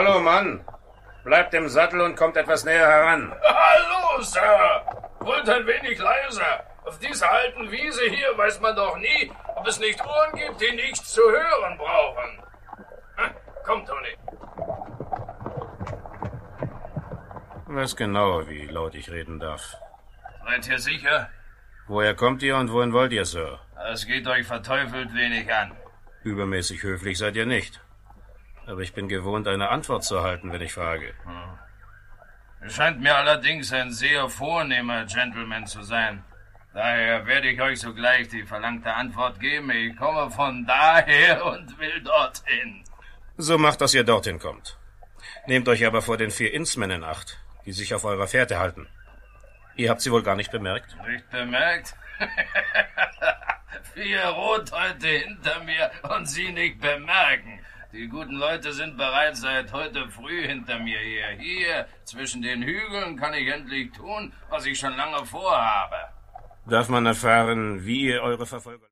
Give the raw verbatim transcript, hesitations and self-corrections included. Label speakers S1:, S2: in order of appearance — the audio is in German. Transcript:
S1: Hallo, Mann. Bleibt im Sattel und kommt etwas näher heran.
S2: Hallo, Sir. Wollt ein wenig leiser. Auf dieser alten Wiese hier weiß man doch nie, ob es nicht Ohren gibt, die nichts zu hören brauchen. Hm, komm, Tony.
S1: Weiß genau, wie laut ich reden darf.
S2: Seid ihr sicher?
S1: Woher kommt ihr und wohin wollt ihr, Sir?
S2: Es geht euch verteufelt wenig an.
S1: Übermäßig höflich seid ihr nicht. Aber ich bin gewohnt, eine Antwort zu erhalten, wenn ich frage.
S2: Hm. Es scheint mir allerdings ein sehr vornehmer Gentleman zu sein. Daher werde ich euch sogleich die verlangte Antwort geben. Ich komme von daher und will dorthin.
S1: So macht, dass ihr dorthin kommt. Nehmt euch aber vor den vier Innsmen in Acht, die sich auf eurer Fährte halten. Ihr habt sie wohl gar nicht bemerkt?
S2: Nicht bemerkt? Vier Rothäute hinter mir und sie nicht bemerken. Die guten Leute sind bereits seit heute früh hinter mir her. Hier, zwischen den Hügeln, kann ich endlich tun, was ich schon lange vorhabe.
S1: Darf man erfahren, wie ihr eure Verfolger...